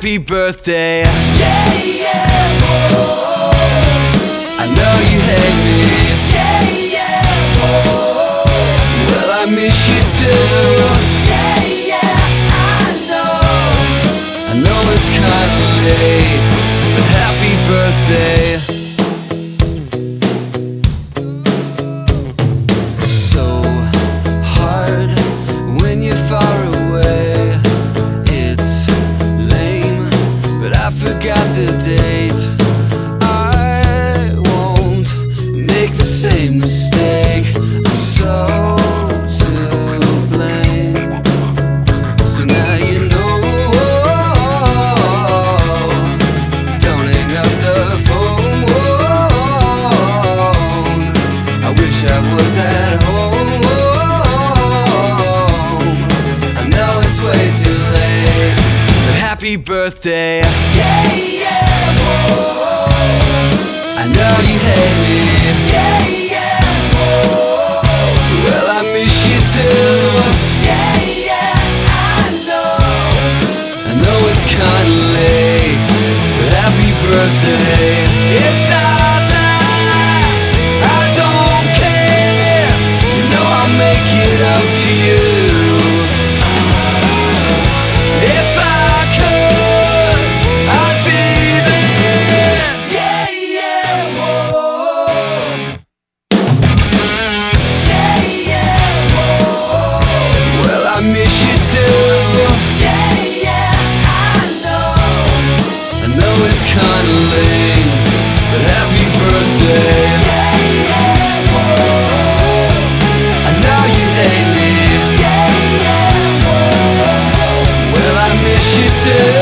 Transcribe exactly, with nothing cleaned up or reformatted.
happy birthday. Yeah, yeah, oh, I know you hate me. Yeah, yeah, oh, well I miss you too. Yeah, yeah, I know, I know it's kinda late, but happy birthday. So hard when you're far away. It's lame, but I forgot the date. I won't make the same mistake. I'm so to blame. So now you know. Don't hang up the phone. I wish I was at home. I know it's way too late, but happy birthday. Yeah, yeah, oh, I know you hate me. Yeah, yeah, oh, well I miss you too. Yeah, yeah, I know, I know it's kinda late, but happy birthday. It's not that I don't care, you know I'll make it up to you. If I could, I'd be there. Yeah, yeah, whoa. Yeah, yeah, whoa. Well, I miss you too. Yeah, yeah, I know, I know it's kinda late, but happy birthday. Yeah, yeah, whoa. I know you hate me. Yeah, yeah, whoa. Well, I miss you too.